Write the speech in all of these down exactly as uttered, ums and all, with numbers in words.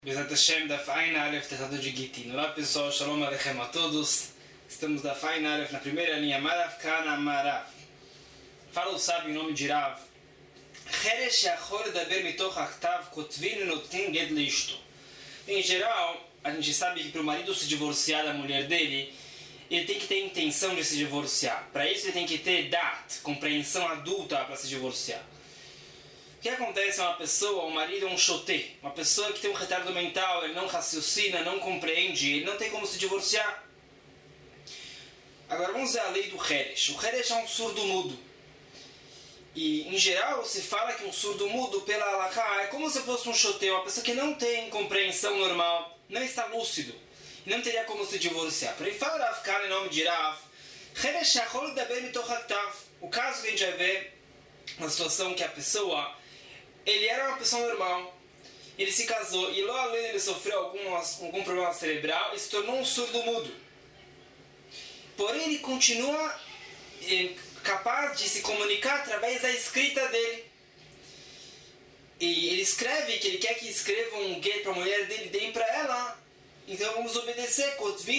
Bezat Hashem da Faina Aleph Tratado de Gitin. Olá pessoal, Shalom Aleichem a todos. Estamos da Faina Aleph na primeira linha, Marav Kana Marav. Fala o sábio em nome de Rav. Cheresh Yachol Daber Mitoch Achtav Kotvin Notin Ged Leishto. Em geral, a gente sabe que para o marido se divorciar da mulher dele, ele tem que ter intenção de se divorciar. Para isso ele tem que ter dat, compreensão adulta para se divorciar. O que acontece é uma pessoa, o marido é um choté, uma pessoa que tem um retardo mental, ele não raciocina, não compreende, ele não tem como se divorciar. Agora vamos ver a lei do Heresh. O Heresh é um surdo mudo. E em geral se fala que um surdo mudo pela halakha é como se fosse um choté, uma pessoa que não tem compreensão normal, não está lúcido, e não teria como se divorciar. Por aí fala Rav Kana em nome de Rav. Heresh Yachol Daber Mitoch Achtav. O caso que a gente vai ver, uma situação que a pessoa, ele era uma pessoa normal, ele se casou e logo além ele sofreu algum, algum problema cerebral e se tornou um surdo mudo. Porém ele continua eh, capaz de se comunicar através da escrita dele. E ele escreve que ele quer que escreva um get para a mulher dele, deem para ela. Então vamos obedecer.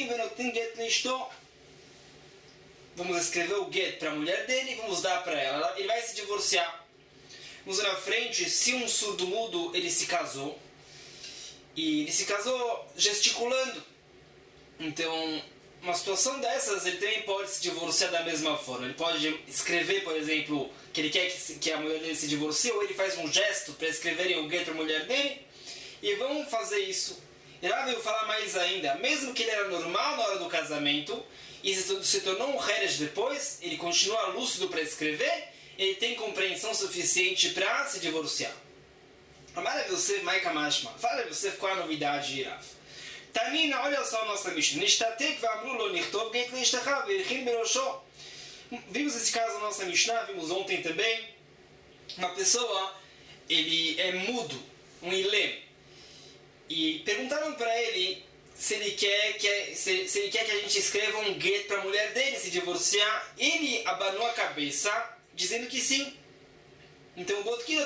Vamos escrever o get para a mulher dele e vamos dar para ela. Ele vai se divorciar. Vamos na frente, se um surdo mudo ele se casou, e ele se casou gesticulando, então uma situação dessas ele também pode se divorciar da mesma forma. Ele pode escrever, por exemplo, que ele quer que, que a mulher dele se divorcie, ou ele faz um gesto para escreverem o get para a mulher dele, e vão fazer isso. E lá veio falar mais ainda, mesmo que ele era normal na hora do casamento, e se, se tornou um Heresh depois, ele continua lúcido para escrever, ele tem compreensão suficiente para se divorciar. Amara Yosef Maika Mashma. Fala Yosef, qual a novidade de Rav? Tanina, olha só a nossa Mishnah. Nishtatek v'amru lo nichtov get leishtacha v'irchin berosho. Vimos esse caso na nossa Mishnah, vimos ontem também. Uma pessoa, ele é mudo, um ilem. E perguntaram para ele se ele quer que, se, se ele quer que a gente escreva um get para a mulher dele se divorciar. Ele abanou a cabeça, dizendo que sim. Então,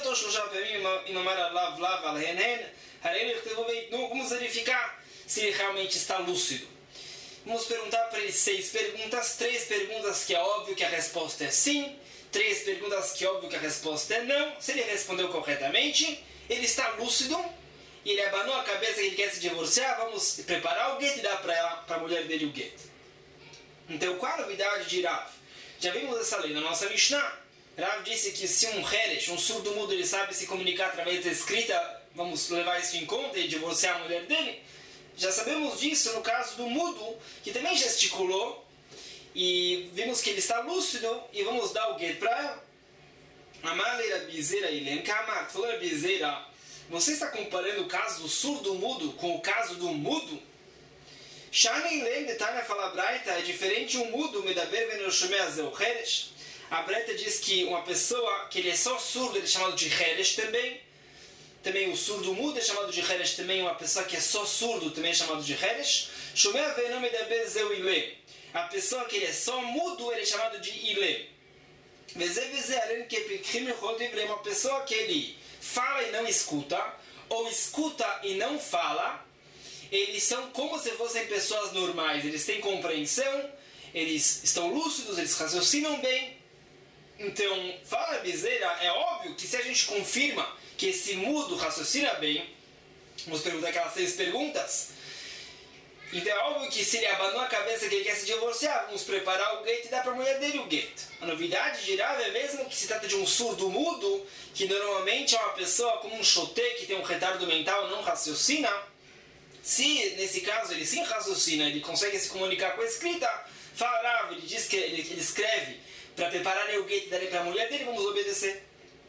vamos verificar se ele realmente está lúcido. Vamos perguntar para ele seis perguntas, três perguntas que é óbvio que a resposta é sim, três perguntas que é óbvio que a resposta é não. Se ele respondeu corretamente, ele está lúcido e ele abanou a cabeça que ele quer se divorciar. Vamos preparar o get e dar para ela, para a mulher dele o get. Então, qual a novidade de Rav? Já vimos essa lei na nossa Mishnah. Rav disse que se um Heresh, um surdo mudo, ele sabe se comunicar através da escrita, vamos levar isso em conta e divorciar a mulher dele. Já sabemos disso no caso do mudo, que também gesticulou, e vimos que ele está lúcido, e vamos dar o get para ela. Amaleira bizeira ilem kamak, falou bizeira, você está comparando o caso do surdo mudo com o caso do mudo? Shanen lem detalha fala Braita, é diferente um mudo, medaber venoshomea zeu Heresh. A Braita diz que uma pessoa que ele é só surdo, ele é chamado de Heresh também. Também o surdo mudo é chamado de Heresh também. Uma pessoa que é só surdo também é chamado de Heresh. Shomea veno medaber zeu ile. A pessoa que ele é só mudo, ele é chamado de ile. Veze veze alen kepikrim echol divrei. Uma pessoa que ele fala e não escuta, ou escuta e não fala, eles são como se fossem pessoas normais. Eles têm compreensão, eles estão lúcidos, eles raciocinam bem. Então, fala a bizeira, é óbvio que se a gente confirma que esse mudo raciocina bem, vamos perguntar aquelas seis perguntas, então é óbvio que se ele abanou a cabeça que ele quer se divorciar, vamos preparar o get e dar para a mulher dele o get. A novidade de Rav é mesmo que se trata de um surdo mudo, que normalmente é uma pessoa como um choté, que tem um retardo mental, não raciocina. Se, nesse caso, ele sim raciocina, ele consegue se comunicar com a escrita, fala Rav, ele diz que ele, ele escreve para preparar o get e dar para a mulher dele, vamos obedecer.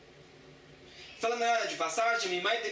Falando de passagem,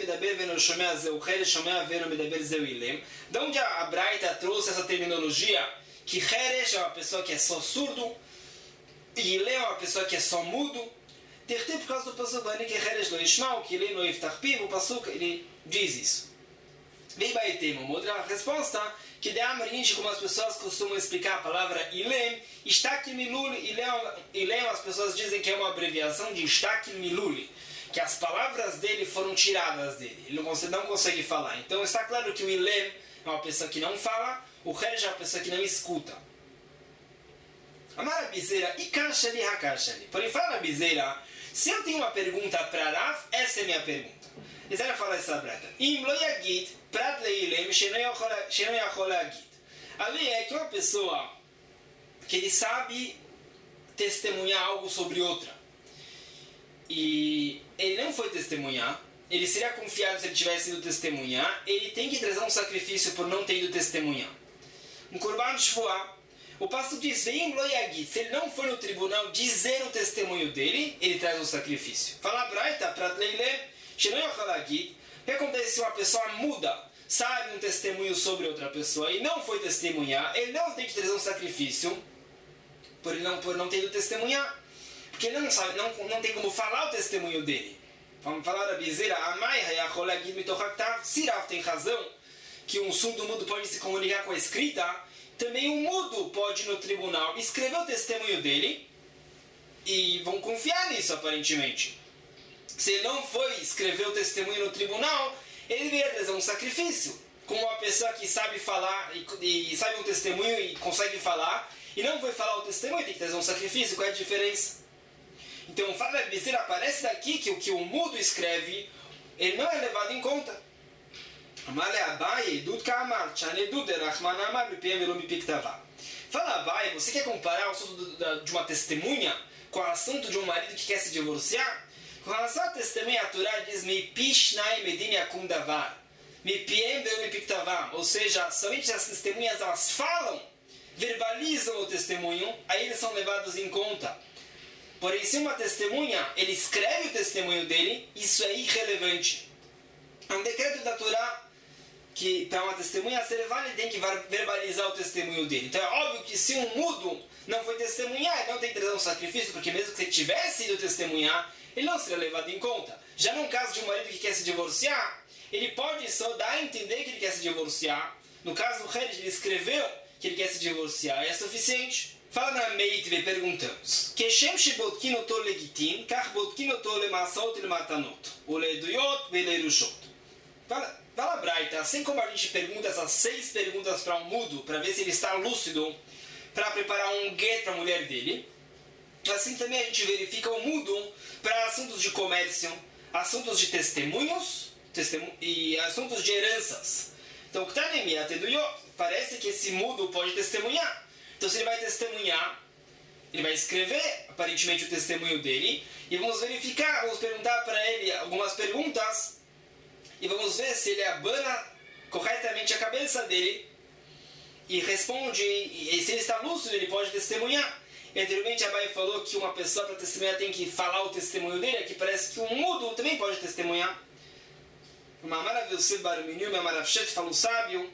de onde a Braita trouxe essa terminologia que Heresh é uma pessoa que é só surdo e Ilem é uma pessoa que é só mudo. Por causa do Pasuk, que Heresh lo yishmau, que Ilem lo yiftach piv, o Pasuk ele diz isso. Vem Baetem, uma outra resposta, que de Amringe, como as pessoas costumam explicar a palavra Ilem, Ishtakil Miluli, Ilem, as pessoas dizem que é uma abreviação de Ishtakil Miluli, que as palavras dele foram tiradas dele. Ele não consegue, não consegue falar. Então está claro que o Ilem é uma pessoa que não fala, o Herj é uma pessoa que não escuta. Amar a Bizeira, Ikashali Hakashali. Porém, fala a Bizeira, se eu tenho uma pergunta para Rav, essa é a minha pergunta. Bizeira fala essa brata. Im lo yagid, prat leilem, sheno yachol yagid. A lei é que uma pessoa que ele sabe testemunhar algo sobre outra, e ele não foi testemunhar, ele seria confiado se ele tivesse ido testemunhar, ele tem que trazer um sacrifício por não ter ido testemunhar. Um Korban Shvuah, o pastor diz, Veim lo yagid, se ele não foi no tribunal dizer o testemunho dele, ele traz um sacrifício. Fala Braita, prat leilem, sheno yachol yagid. O que acontece se uma pessoa muda, sabe um testemunho sobre outra pessoa e não foi testemunhar, ele não tem que trazer um sacrifício por ele não, por não ter ido testemunhar, porque ele não sabe, não, não tem como falar o testemunho dele. Vamos falar da Bizeira, se Rav tem razão que um surdo mudo pode se comunicar com a escrita, também um mudo pode ir no tribunal escrever o testemunho dele e vão confiar nisso aparentemente. Se ele não foi escrever o testemunho no tribunal, ele deveria trazer um sacrifício. Como uma pessoa que sabe falar e, e sabe um testemunho e consegue falar, e não foi falar o testemunho, tem que trazer um sacrifício. Qual é a diferença? Então, o fato da Bizeira aparece daqui que o que o mudo escreve, ele não é levado em conta. Fala Abai, você quer comparar o assunto de uma testemunha com o assunto de um marido que quer se divorciar? Com relação à testemunha, a Torá diz ou seja, somente as testemunhas elas falam, verbalizam o testemunho, aí eles são levados em conta. Porém, se uma testemunha, ele escreve o testemunho dele, isso é irrelevante. É um decreto da Torá que para uma testemunha ser válida tem que verbalizar o testemunho dele. Então é óbvio que se um mudo não foi testemunhar, ele não tem que trazer um sacrifício, porque mesmo que ele tivesse ido testemunhar, ele não seria levado em conta. Já no caso de um marido que quer se divorciar, ele pode só dar a entender que ele quer se divorciar. No caso do Herj, ele escreveu que ele quer se divorciar, e é suficiente. Fala na Meitve, perguntamos. Keshem shebotkin oto legitim, kach botkin oto lemaasot lematanot, uleduyot velerushot. Fala, fala Braita, assim como a gente pergunta essas seis perguntas para um mudo, para ver se ele está lúcido, para preparar um guet para a mulher dele, assim também a gente verifica o mudo para assuntos de comércio, assuntos de testemunhos testemu e assuntos de heranças. Então, parece que esse mudo pode testemunhar. Então, se ele vai testemunhar, ele vai escrever, aparentemente, o testemunho dele, e vamos verificar, vamos perguntar para ele algumas perguntas, e vamos ver se ele abana corretamente a cabeça dele, e responde, e se ele está lúcido, ele pode testemunhar. E anteriormente, a Bai falou que uma pessoa para testemunhar tem que falar o testemunho dele, aqui parece que um mudo também pode testemunhar. Uma maravilha, o Baruminiu, uma maravilha, fala o sábio,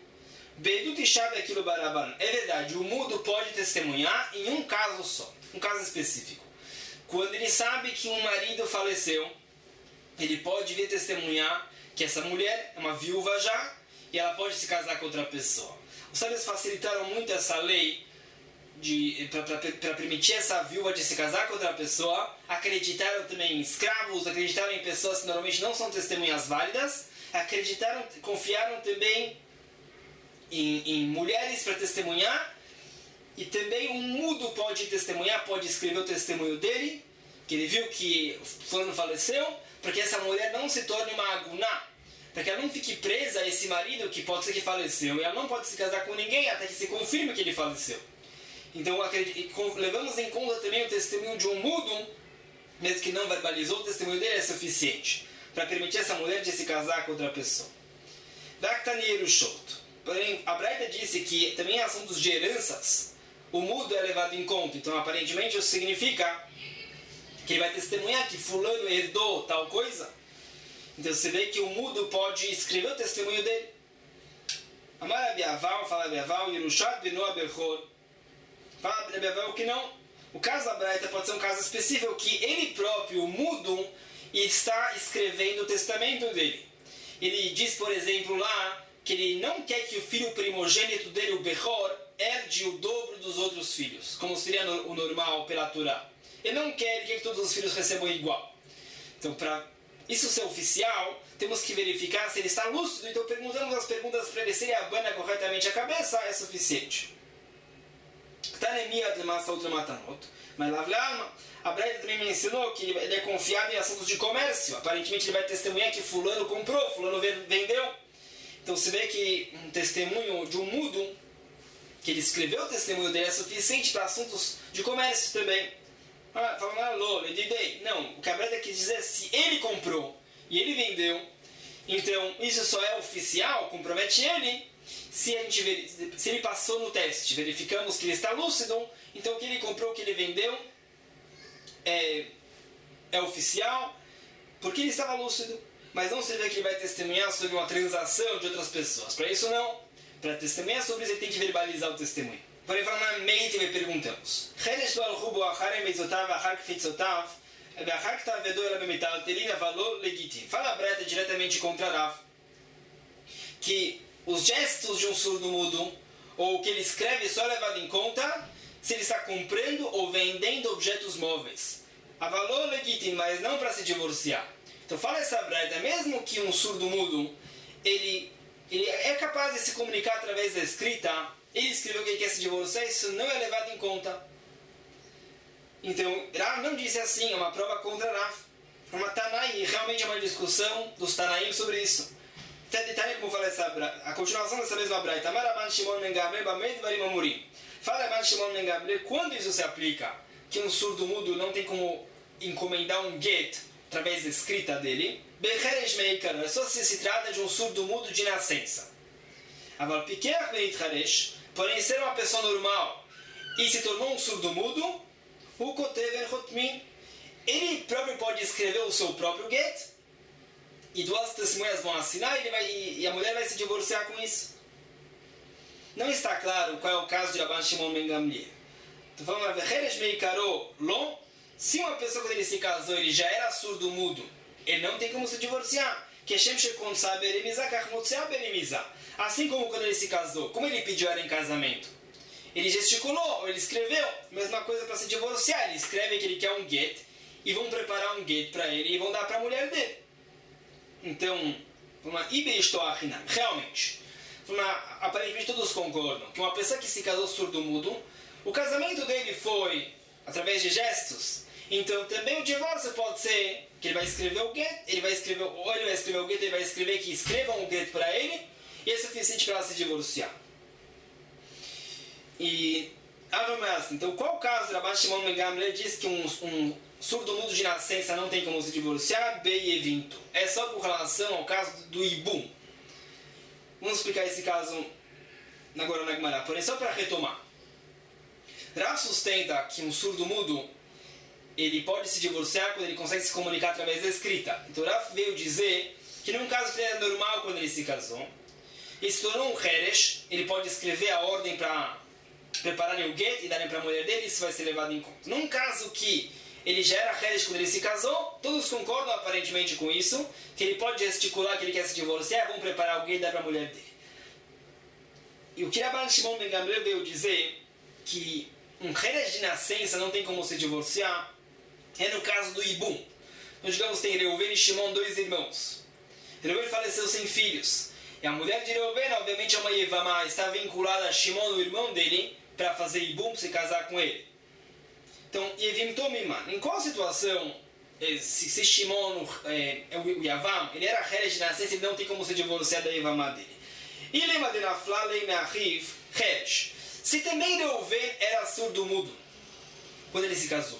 é verdade, o mudo pode testemunhar em um caso só, um caso específico. Quando ele sabe que um marido faleceu, ele pode vir testemunhar que essa mulher é uma viúva já e ela pode se casar com outra pessoa. Os sábios facilitaram muito essa lei para permitir essa viúva de se casar com outra pessoa. Acreditaram também em escravos, acreditaram em pessoas que normalmente não são testemunhas válidas, acreditaram, confiaram também Em, em mulheres para testemunhar, e também um mudo pode testemunhar, pode escrever o testemunho dele, que ele viu que o fulano faleceu, para que essa mulher não se torne uma aguná, para que ela não fique presa a esse marido que pode ser que faleceu, e ela não pode se casar com ninguém até que se confirme que ele faleceu. Então levamos em conta também o testemunho de um mudo, mesmo que não verbalizou, o testemunho dele é suficiente para permitir essa mulher de se casar com outra pessoa. Daktaniru Shot. Porém, a Braita disse que também em assuntos de heranças, o mudo é levado em conta. Então, aparentemente, isso significa que ele vai testemunhar que fulano herdou tal coisa. Então, você vê que o mudo pode escrever o testemunho dele. Amar Abiaval, fala Abiaval, Yerushat Benoa Berchor. Fala Abiaval que não. O caso da Braita pode ser um caso específico que ele próprio, o mudo, está escrevendo o testamento dele. Ele diz, por exemplo, lá, que ele não quer que o filho primogênito dele, o Bechor, herde o dobro dos outros filhos, como seria o normal pela Torá. Ele não quer, ele quer que todos os filhos recebam igual. Então, para isso ser oficial, temos que verificar se ele está lúcido. Então perguntamos as perguntas para ele, se ele abana corretamente a cabeça, é suficiente. Mas a Braita também me ensinou que ele é confiado em assuntos de comércio. Aparentemente ele vai testemunhar que fulano comprou, fulano vendeu. Então se vê que um testemunho de um mudo, que ele escreveu o testemunho dele, é suficiente para assuntos de comércio também. Ah, falando, não, o que a Braita quis dizer é se ele comprou e ele vendeu, então isso só é oficial, compromete ele, se, a gente, se ele passou no teste, verificamos que ele está lúcido, então o que ele comprou, o que ele vendeu é, é oficial, porque ele estava lúcido, mas não significa que ele vai testemunhar sobre uma transação de outras pessoas. Para isso não, para testemunhar sobre isso ele tem que verbalizar o testemunho. Porém, formalmente perguntamos. Fala a Braita diretamente contra Rav que os gestos de um surdo mudo, ou o que ele escreve, só é levado em conta se ele está comprando ou vendendo objetos móveis. A valor legítimo, mas não para se divorciar. Então fala essa Braita, mesmo que um surdo mudo, ele, ele é capaz de se comunicar através da escrita, ele escreveu que ele quer se divorciar, isso não é levado em conta. Então, Rav não disse assim, é uma prova contra Rav. É uma Tanaí, realmente é uma discussão dos Tanaim sobre isso. Até detalhe como fala essa Braita, a continuação dessa mesma Braita. Fala Rabban Shimon ben Gamliel, quando isso se aplica, que um surdo mudo não tem como encomendar um get através da escrita dele, Becheresh meikar, só se se trata de um surdo mudo de nascença. Aval Pikeach Beitcharesh, porém ser uma pessoa normal e se tornou um surdo mudo, o Kotev Chotmin, ele próprio pode escrever o seu próprio get, e duas testemunhas vão assinar e, ele vai, e a mulher vai se divorciar com isso. Não está claro qual é o caso de Rabban Shimon ben Gamliel. Então falando, Becheresh meikaro lo, se uma pessoa quando ele se casou ele já era surdo mudo, ele não tem como se divorciar. Assim como quando ele se casou, como ele pediu ela em casamento? Ele gesticulou, ou ele escreveu, mesma coisa para se divorciar. Ele escreve que ele quer um get, e vão preparar um get para ele, e vão dar para a mulher dele. Então, realmente, aparentemente todos concordam que uma pessoa que se casou surdo-mudo, o casamento dele foi através de gestos. Então também o divórcio pode ser que ele vai escrever o get, ele vai escrever, ou ele vai escrever o get, ele vai escrever que escrevam o get para ele, e é suficiente para ela se divorciar. E, então qual o caso de Rabban Shimon ben Gamliel diz que um, um surdo-mudo de nascença não tem como se divorciar? Beievinto. É só com relação ao caso do Ibum. Vamos explicar esse caso agora na Gemara, porém só para retomar. Rav sustenta que um surdo-mudo ele pode se divorciar quando ele consegue se comunicar através da escrita. Então Rav veio dizer que num caso que era normal quando ele se casou, e se tornou um Heresh, ele pode escrever a ordem para prepararem o get e darem para a mulher dele, isso vai ser levado em conta. Num caso que ele já era Heresh quando ele se casou, todos concordam aparentemente com isso, que ele pode gesticular que ele quer se divorciar, vão preparar o get e dar para a mulher dele. E o que Rabban Shimon ben Gamliel veio dizer que um Heresh de nascença não tem como se divorciar, é no caso do Ibum. Então, digamos, tem Reuven e Shimon, dois irmãos. Reuven faleceu sem filhos. E a mulher de Reuven, obviamente, é uma Yevamá, está vinculada a Shimon, o irmão dele, para fazer Ibum, se casar com ele. Então, Yevim Tomiman, em qual situação, se, se Shimon é, é o Yavam, ele era Heresh de nascença, ele não tem como se divorciar da Yevamá dele. E lema de Nafla, lema Achiv, Heresh. Se também Reuven era surdo-mudo, quando ele se casou.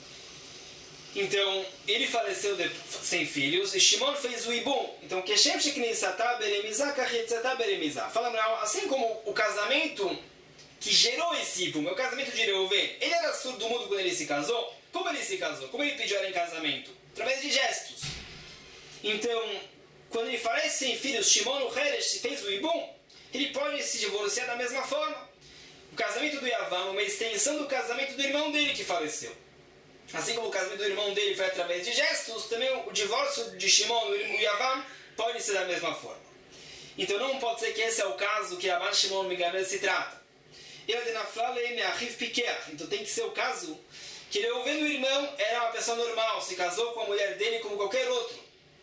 Então, ele faleceu de, sem filhos, e Shimon fez o Ibum. Então, Keshem Sheknei Satá Beremizá, Kachet Satá Beremizá. Fala, assim como o casamento que gerou esse Ibum, é o casamento de Reuven, ele era surdo-mudo quando ele se casou? Como ele se casou? Como ele pediu ela em casamento? Através de gestos. Então, quando ele falece sem filhos, Shimon, o Heresh, fez o Ibum, ele pode se divorciar da mesma forma. O casamento do Yavam é uma extensão do casamento do irmão dele que faleceu. Assim como o casamento do irmão dele foi através de gestos, também o divórcio de Shimon e o Yavam pode ser da mesma forma. Então não pode ser que esse é o caso que Rabban Shimon ben Gamliel se trata. Então tem que ser o caso que Reuven, o irmão, era uma pessoa normal, se casou com a mulher dele como qualquer outro.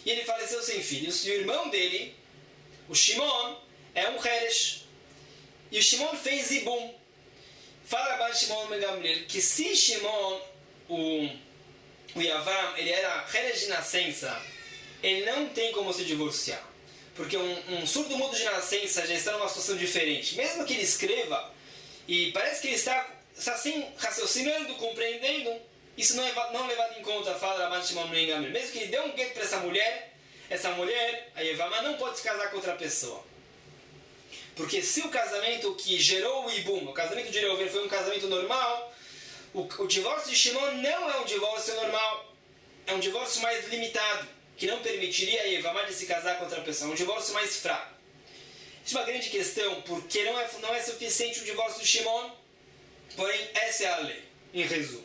e ele faleceu sem filhos. E o irmão dele, o Shimon, é um Heresh. E o Shimon fez Ibum. Fala Rabban Shimon ben Gamliel que se Shimon, o, o Yavam, ele era Heresh de nascença, ele não tem como se divorciar. Porque um, um surdo-mudo de nascença já está numa situação diferente. Mesmo que ele escreva, e parece que ele está, está assim, raciocinando, compreendendo, isso não é não levado em conta, fala Rabban Shimon ben Gamliel. Mesmo que ele dê um gueto para essa mulher, essa mulher, a Yevamá, não pode se casar com outra pessoa. Porque se o casamento que gerou o Ibum, o casamento de Reuven, foi um casamento normal, o, o divórcio de Shimon não é um divórcio normal. É um divórcio mais limitado, que não permitiria a Yevamá de se casar com outra pessoa. É um divórcio mais fraco. Isso é uma grande questão, porque não é, não é suficiente o divórcio de Shimon, porém essa é a lei, em resumo.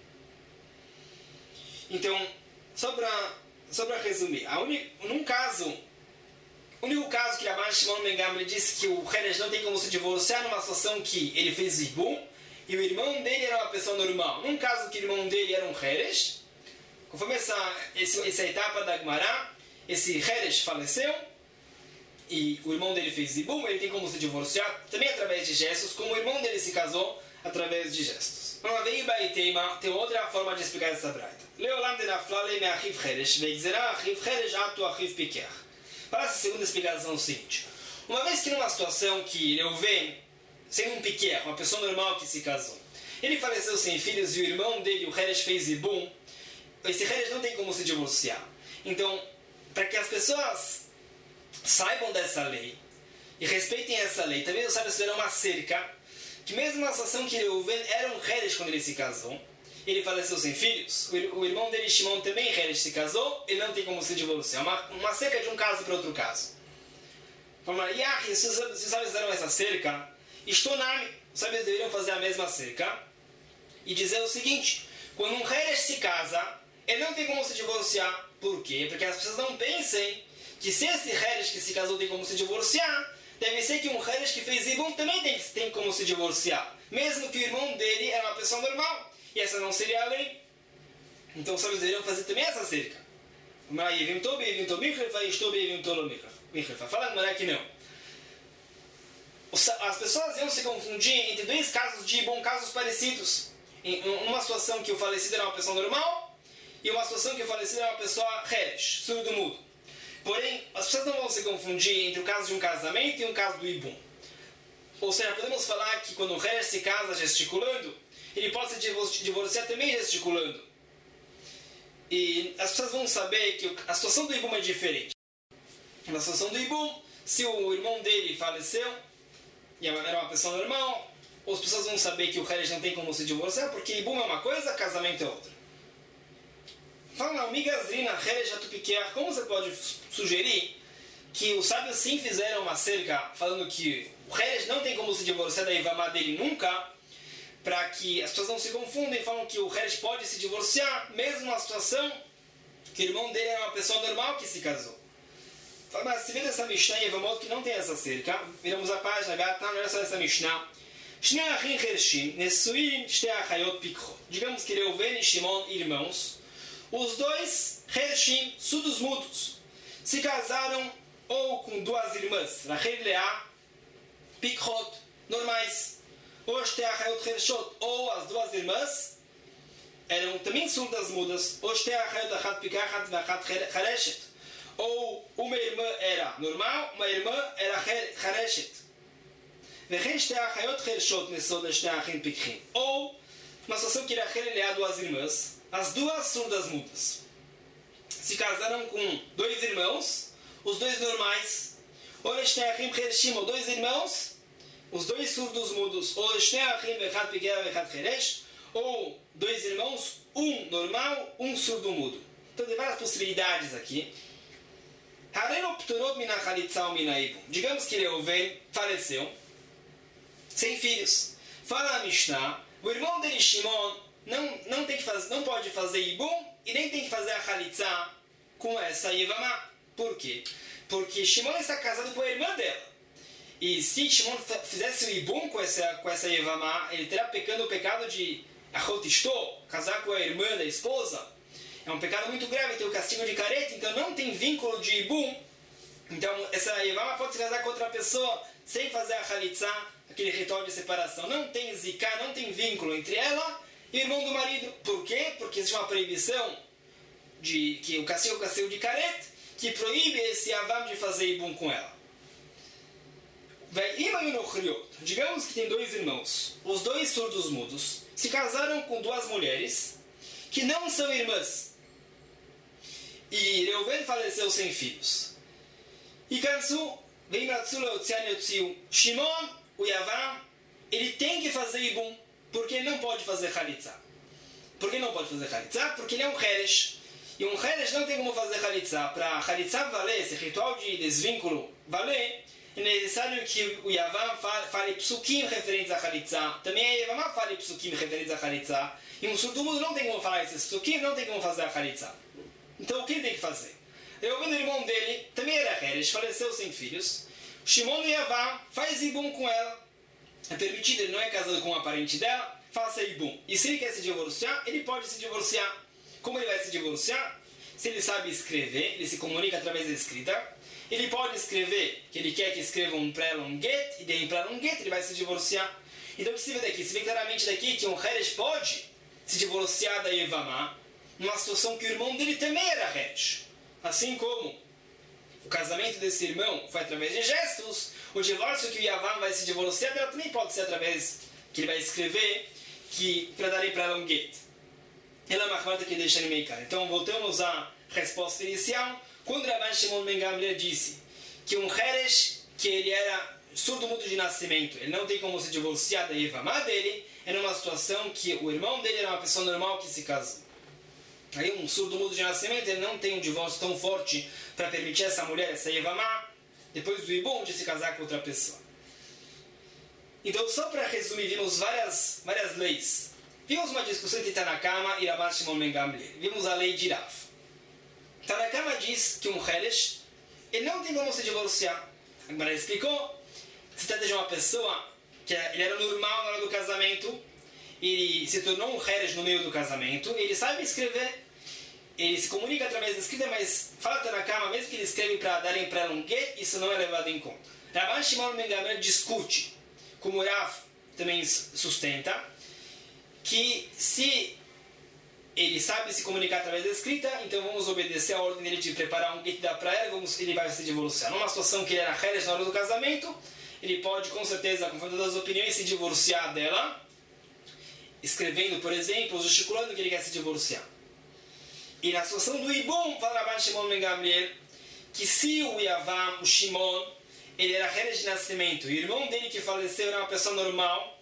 Então, só para só para resumir, a uni, num caso, o único caso que Rabban Shimon ben Gamliel disse que o Heresh não tem como se divorciar numa situação que ele fez Ibum e o irmão dele era uma pessoa normal. Num caso que o irmão dele era um Heresh, conforme essa, essa, essa etapa da Gemara, esse Heresh faleceu e o irmão dele fez Ibum, ele tem como se divorciar também através de gestos, como o irmão dele se casou através de gestos. Vamos ver, Ibaiteima, tem outra forma de explicar essa braita. Leolam de naflale me achiv Heresh, veigzera achiv Heresh atu achiv Pikech. Para essa segunda explicação é o seguinte. Uma vez que numa situação que Reuven, sendo um Pikech, uma pessoa normal que se casou, ele faleceu sem filhos e o irmão dele, o Heresh, fez Ibum, esse Heresh não tem como se divorciar. Então, para que as pessoas saibam dessa lei e respeitem essa lei, também os sábios fizeram uma cerca, que mesmo na situação que Reuven era um Heresh quando ele se casou, ele faleceu sem filhos, o irmão dele, Shimon, também Heresh, se casou, ele não tem como se divorciar. Uma, uma cerca de um caso para outro caso. Vamos lá, Yahi, se os sábios fizeram essa cerca, Ishtonami, os sábios deveriam fazer a mesma cerca e dizer o seguinte: quando um Heresh se casa, ele não tem como se divorciar. Por quê? Porque as pessoas não pensem que se esse Heresh que se casou tem como se divorciar, deve ser que um Heresh que fez Ibum também tem, tem como se divorciar, mesmo que o irmão dele era uma pessoa normal. E essa não seria a lei. Então os sábios deveriam fazer também essa cerca. Fala não é que não. As pessoas iam se confundir entre dois casos de bons casos parecidos. Em uma situação que o falecido era uma pessoa normal e uma situação que o falecido era uma pessoa Heresh, surdo-mudo. Porém, as pessoas não vão se confundir entre o caso de um casamento e um caso do Ibum. Ou seja, podemos falar que quando o Heresh se casa gesticulando, ele pode se divorciar também gesticulando. E as pessoas vão saber que a situação do Ibum é diferente. Na situação do Ibum, se o irmão dele faleceu e era uma pessoa normal, as pessoas vão saber que o Heresh não tem como se divorciar, porque Ibum é uma coisa, casamento é outra. Fala, Migazrina, Heresh Atupikeach, como você pode sugerir que os sábios sim fizeram uma cerca falando que o Heresh não tem como se divorciar da Yevamá dele nunca, para que as pessoas não se confundam e falam que o Heresh pode se divorciar, mesmo na situação que o irmão dele era uma pessoa normal que se casou. Fala, mas se vê dessa Mishnah em Yevamot que não tem essa cerca, viramos a página, não é só essa Mishnah. Shnei achim Hereshim, Nesuim Shtei achayot Pikchot. Digamos que Reuven e Shimon, irmãos, os dois Hereshim, surdos mudos, se casaram ou com duas irmãs, Rachel e Leá, Pikchot, normais. Ou Shtei achayot Hereshot, ou as duas irmãs eram também surdas mudas, ou Shtei achayot achat Pikachat vachat Hareshet, ou uma irmã era normal, uma irmã era Hareshet. Vechem Shtei achayot Hereshot nesod Shtei achim Pikchim, ou uma situação que Rachel e Leá, duas irmãs, as duas surdas mudas se casaram com dois irmãos, os dois normais, ou Shtei achim Hereshim, ou dois irmãos, os dois surdos mudos, ou Shnei achim vechad pikeh vechad cheresh, ou dois irmãos, um normal, um surdo mudo. Então tem várias possibilidades aqui. Digamos que Reuven faleceu sem filhos. Fala a Mishnah, o irmão dele, Shimon, não, não, tem que fazer, não pode fazer Ibum e nem tem que fazer a Chalitza com essa Yevamá. Por quê? Porque Shimon está casado com a irmã dela. E se Shimon fizesse o Ibum com essa, com essa Yevamá, ele terá pecando o pecado de Achot Ishto, casar com a irmã da esposa. é um pecado muito grave, tem o castigo de careta, então não tem vínculo de ibum. Então essa Yevama pode se casar com outra pessoa sem fazer a Khalitsa, aquele ritual de separação. Não tem zika, não tem vínculo entre ela e o irmão do marido. Por quê? Porque existe uma proibição de que o castigo é o castigo de caret, que proíbe esse Yavam de fazer ibum com ela. Digamos que tem dois irmãos, os dois surdos mudos, se casaram com duas mulheres que não são irmãs. E Reuven faleceu sem filhos. E Kansu, Shimon, o Yavam, ele tem que fazer ibum, porque ele não pode fazer Khalitsa. Por que não pode fazer Khalitsa? Porque ele é um Heresh. E um Heresh não tem como fazer Khalitsa. Para Khalitsa valer, esse ritual de desvínculo valer, é necessário que o Yavam fale psukim referentes a Khalitsa. Também a Yevama fale psukim referentes a Khalitsa. E um surdo mudo não tem como falar esses psukim, não tem como fazer a Khalitsa. Então o que ele tem que fazer? Eu vi o irmão dele, também era Heresh, faleceu sem filhos. Shimon e Yavam faz ibum com ela. É permitido, ele não é casado com uma parente dela, faça ibum. E se ele quer se divorciar, ele pode se divorciar. Como ele vai se divorciar? Se ele sabe escrever, ele se comunica através da escrita. Ele pode escrever que ele quer que escrevam para ela um get, e deem para ela um get, ele vai se divorciar. Então o que se vê daqui? Se vê claramente daqui que um Heresh pode se divorciar da Yevama, numa situação que o irmão dele também era Heresh. Assim como o casamento desse irmão foi através de gestos, o divórcio que o Yavam vai se divorciar dela também pode ser através que ele vai escrever que para darem para ela um get. Ela é uma carta que deixa ele meio cara. Então voltamos à resposta inicial. Quando Rabban Shimon ben Gamliel disse que um Heresh, que ele era surdo-mudo de nascimento, ele não tem como se divorciar da Yevamá dele, era uma situação que o irmão dele era uma pessoa normal que se casou. Aí um surdo-mudo de nascimento, ele não tem um divórcio tão forte para permitir essa mulher, essa Yevamá, depois do ibum, de se casar com outra pessoa. Então, só para resumir, vimos várias, várias leis. Vimos uma discussão entre Tanakama e Rabban Shimon ben Gamliel. Vimos a lei de Rav. Tanakama diz que um Heresh, ele não tem como se divorciar. A Gemara explicou, se trata de uma pessoa que ele era normal na hora do casamento, ele se tornou um Heresh no meio do casamento, ele sabe escrever, ele se comunica através da escrita, mas fala Tanakama, mesmo que ele escreve para darem para ela um get, isso não é levado em conta. Rabban Shimon ben Gamliel discute, como Rav também sustenta, que se ele sabe se comunicar através da escrita, então vamos obedecer a ordem dele de preparar um get e dar para ela, vamos, ele vai se divorciar. Numa situação que ele era Heresh na hora do casamento, ele pode com certeza, conforme todas as opiniões, se divorciar dela, escrevendo, por exemplo, gesticulando que ele quer se divorciar. E na situação do ibum, fala Rabban Shimon ben Gamliel, que se o Yavam, o Shimon, ele era Heresh de nascimento, e o irmão dele que faleceu era uma pessoa normal,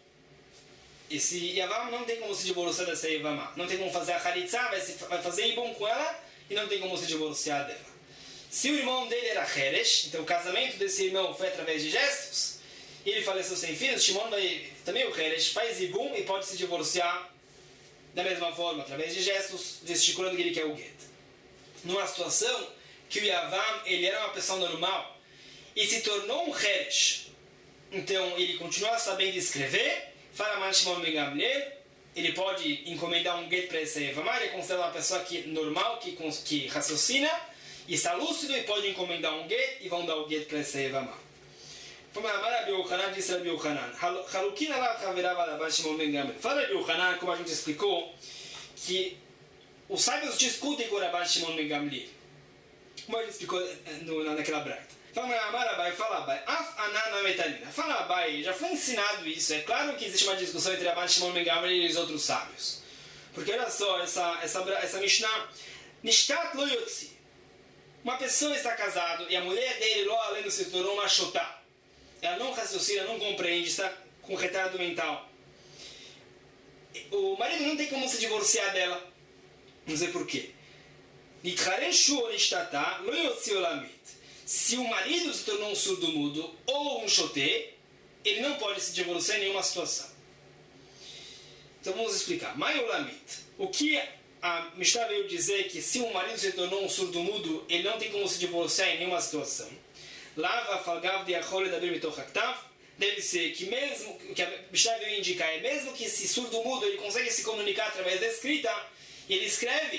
esse Yavam não tem como se divorciar dessa Yevamá. Não tem como fazer a Khalitsa, vai, vai fazer ibum com ela, e não tem como se divorciar dela. Se o irmão dele era Heresh, então o casamento desse irmão foi através de gestos, e ele faleceu sem filhos, Shimon vai, também o Heresh, faz ibum e pode se divorciar da mesma forma, através de gestos, gesticulando que ele quer o get. Numa situação que o Yavam, ele era uma pessoa normal, e se tornou um Heresh, então ele continua sabendo escrever, fala Rabban Shimon ben Gamliel, ele pode encomendar um get para essa Yevamá, ele é considerado uma pessoa que, normal, que, que raciocina, e está lúcido, e pode encomendar um get, e vão dar o get para essa Yevamá. Fala Rabbi Yochanan, disse Rabbi Yochanan, Halukin ala chaverava Rabban Shimon ben Gamliel. Fala Rabbi Yochanan, como a gente explicou, que os sábios discutem com Rabban Shimon ben Gamliel. Como a gente explicou no, naquela braita. Fala Abai, fala Abai, Af anana metalina. Fala Abai, já foi ensinado isso. É claro que existe uma discussão entre Rabban Shimon ben Gamliel e os outros sábios. Porque olha só, essa, essa, essa Mishnah, Nishtat lo yotzi. Uma pessoa está casada e a mulher dele, lá além se tornou uma shotá. Ela não raciocina, não compreende, está com retardo mental. O marido não tem como se divorciar dela. Não sei porquê. Se o marido se tornou um surdo-mudo ou um choté, ele não pode se divorciar em nenhuma situação. Então vamos explicar. Maiolamit. O que a Mishnah veio dizer que se o marido se tornou um surdo-mudo, ele não tem como se divorciar em nenhuma situação. Lava falgav de achole da birmitochaktav. Deve ser que mesmo, o que a Mishnah veio indicar é mesmo que esse surdo-mudo ele consegue se comunicar através da escrita, e ele escreve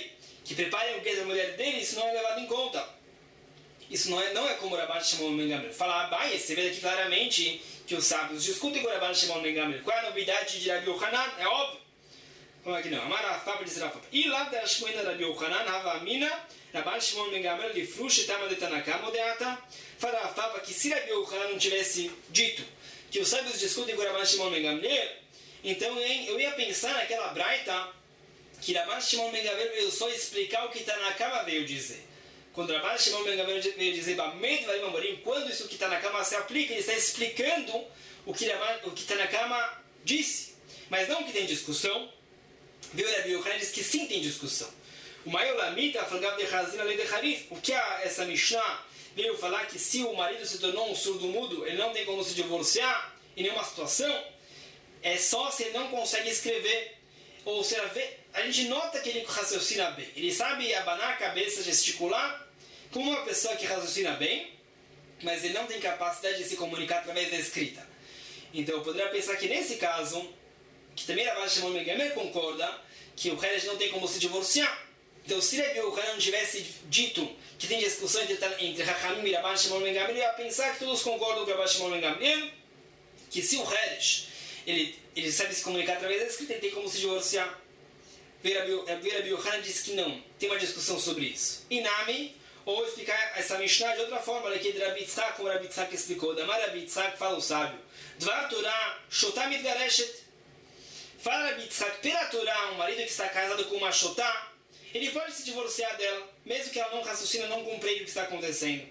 que preparem o get da mulher dele, isso não é levado em conta. Isso não é, não é como o Rabban Shimon ben Gamliel. Fala, Abai, você vê aqui claramente que os sábios discutem com o Rabban Shimon ben Gamliel. Qual é a novidade de Rabi Yochanan? É óbvio. Como é que não? Amar Rafab diz Rafab. E lá da Shmoina Rabi Yochanan, Hava Amina, Rabban Shimon ben Gamliel, Lifrush, Tama de Tanakam, Odeata. Fala Rafab que se Rabi Yochanan não tivesse dito que os sábios discutem com o Rabban Shimon ben Gamliel, então eu ia pensar naquela braita que Rabban Shimon ben Gamliel veio só explicar o que Tanakama veio dizer. Quando Rabban Shimon ben Gamliel veio dizer Bamed Varim Amorim, quando isso que Tanakama se aplica, ele está explicando o que, Rabban, o que Tanakama disse. Mas não que tem discussão. Veio Rabi Yochanan diz que sim tem discussão. O Maior Lamita falou de Hazina lei de Harif. O que a, essa Mishnah veio falar que se o marido se tornou um surdo-mudo, ele não tem como se divorciar em nenhuma situação, é só se ele não consegue escrever. Ou seja, a gente nota que ele raciocina bem. Ele sabe abanar a cabeça, gesticular, como uma pessoa que raciocina bem, mas ele não tem capacidade de se comunicar através da escrita. Então eu poderia pensar que nesse caso, que também Rabban Shimon ben Gamliel concorda, que o Heresh não tem como se divorciar. Então se Rabi Yochanan não tivesse dito que tem discussão entre, entre Chachamim e Rabban Shimon ben Gamliel, eu ia pensar que todos concordam com Rabban Shimon ben Gamliel, que se o Heresh ele, ele sabe se comunicar através da escrita, ele tem como se divorciar. Rabi Yochanan diz que não, tem uma discussão sobre isso. Inami, ou explicar essa Mishnah de outra forma, aqui de Rabi Yitzhak, como Rabi Yitzhak explicou. Damar Rabi Yitzhak fala o sábio. Dvar Torah, Shotah mitgareshet. Fala Rabi Yitzhak, pela Torah, um marido que está casado com uma Shotah, ele pode se divorciar dela, mesmo que ela não raciocina, não compreende o que está acontecendo.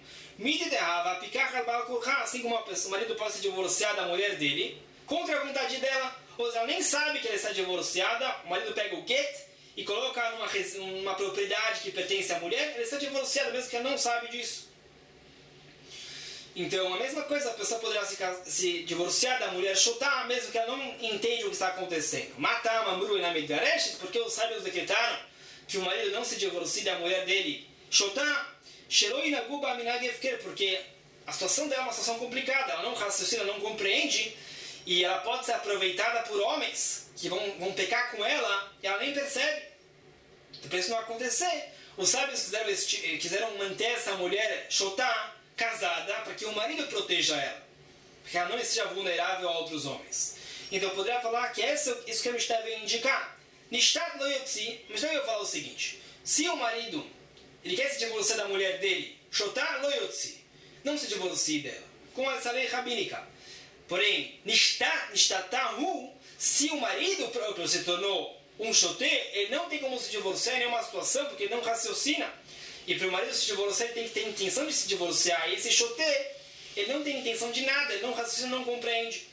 Assim como uma pessoa, o marido pode se divorciar da mulher dele, contra a vontade dela, ou seja, ela nem sabe que ela está divorciada, o marido pega o get e coloca numa, numa propriedade que pertence à mulher, ela está divorciada mesmo que ela não sabe disso. Então, a mesma coisa, a pessoa poderá se, se divorciar da mulher Shotah, mesmo que ela não entende o que está acontecendo. Matar Mamru e Namidgaresh, porque os sábios decretaram que o marido não se divorcie da mulher dele Shotah, Sheloi Naguba Minagefker, porque a situação dela é uma situação complicada, ela não raciocina, não compreende, e ela pode ser aproveitada por homens que vão, vão pecar com ela e ela nem percebe. Para isso não acontecer, os sábios quiseram, quiseram manter essa mulher Shotah casada para que o marido proteja ela, para que ela não esteja vulnerável a outros homens. Então eu poderia falar que essa, isso que a Mishnah veio indicar. Nishtat lo yotzi, a Mishnah veio falar o seguinte: se o marido ele quer se divorciar da mulher dele, Shotah lo yotzi, não se divorcie dela, com essa lei rabínica. Porém, nishtatahu, se o marido próprio se tornou um shoté, ele não tem como se divorciar em nenhuma situação, porque ele não raciocina. E para o marido se divorciar, ele tem que ter intenção de se divorciar. E esse shoté, ele não tem intenção de nada, ele não raciocina, não compreende.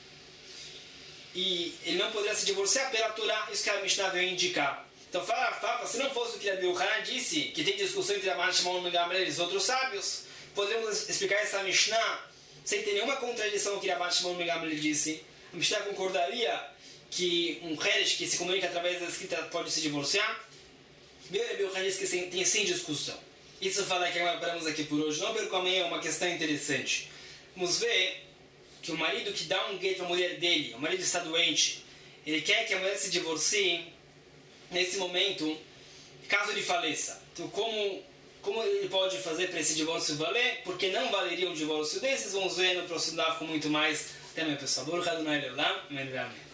E ele não poderia se divorciar pela Torá, isso que a Mishnah veio indicar. Então, fala, fala, se não fosse o que Rabi Yochanan disse, que tem discussão entre Rabban Shimon ben Gamliel e os outros sábios, podemos explicar essa Mishnah sem ter nenhuma contradição ao que Rabban Shimon ben Gamliel disse. A Mishnah concordaria que um Heresh que se comunica através da escrita pode se divorciar. Meu Rabi Yochanan disse que tem sem discussão. Isso fala que paramos aqui por hoje. Não perco amanhã, é uma questão interessante. Vamos ver que o marido que dá um get para a mulher dele, o marido está doente, ele quer que a mulher se divorcie nesse momento, caso ele faleça. Então, como, como ele pode fazer para esse divórcio valer? Porque não valeria um divórcio desses. Vamos ver no próximo live com muito mais. Até amanhã, pessoal. Baruch Adonai Leolam. Amém.